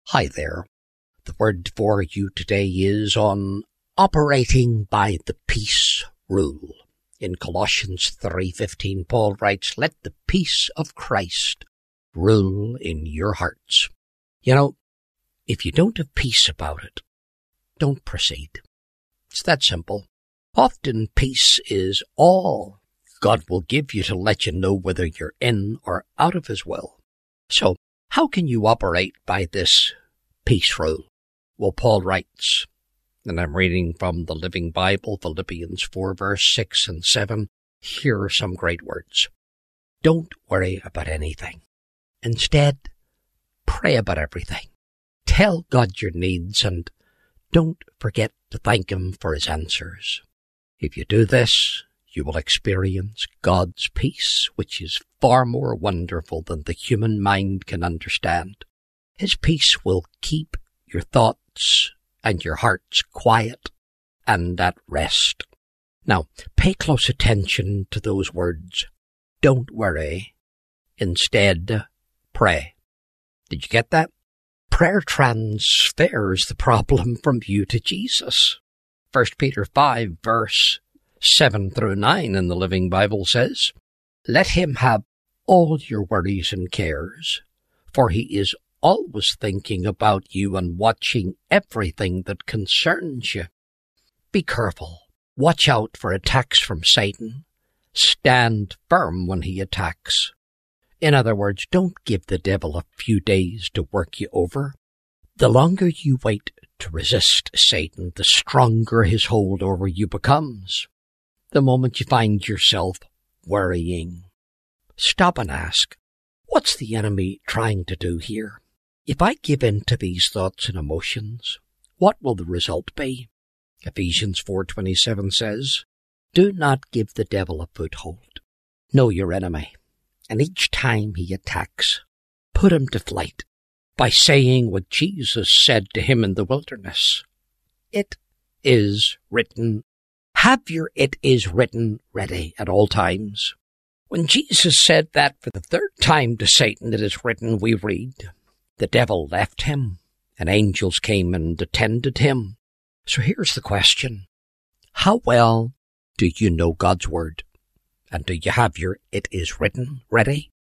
Hi there. The word for you today is on operating by the peace rule. In Colossians 3:15, Paul writes, "Let the peace of Christ rule in your hearts." You know, if you don't have peace about it, don't proceed. It's that simple. Often peace is all God will give you to let you know whether you're in or out of His will. So, how can you operate by this peace rule? Well, Paul writes, and I'm reading from the Living Bible, Philippians 4, verse 6 and 7. Here are some great words. Don't worry about anything. Instead, pray about everything. Tell God your needs and don't forget to thank Him for His answers. If you do this, you will experience God's peace, which is far more wonderful than the human mind can understand. His peace will keep your thoughts and your hearts quiet and at rest. Now, pay close attention to those words. Don't worry. Instead, pray. Did you get that? Prayer transfers the problem from you to Jesus. 1 Peter 5, verse 7 through 9 in the Living Bible says, "Let him have all your worries and cares, for he is always thinking about you and watching everything that concerns you. Be careful. Watch out for attacks from Satan. Stand firm when he attacks." In other words, don't give the devil a few days to work you over. The longer you wait to resist Satan, the stronger his hold over you becomes. The moment you find yourself worrying, stop and ask, what's the enemy trying to do here? If I give in to these thoughts and emotions, what will the result be? Ephesians 4:27 says, "Do not give the devil a foothold. Know your enemy, and each time he attacks, put him to flight by saying what Jesus said to him in the wilderness. It is written." Have your "it is written" ready at all times. When Jesus said that for the third time to Satan, "It is written," we read, the devil left him, and angels came and attended him. So here's the question. How well do you know God's Word? And do you have your "it is written" ready?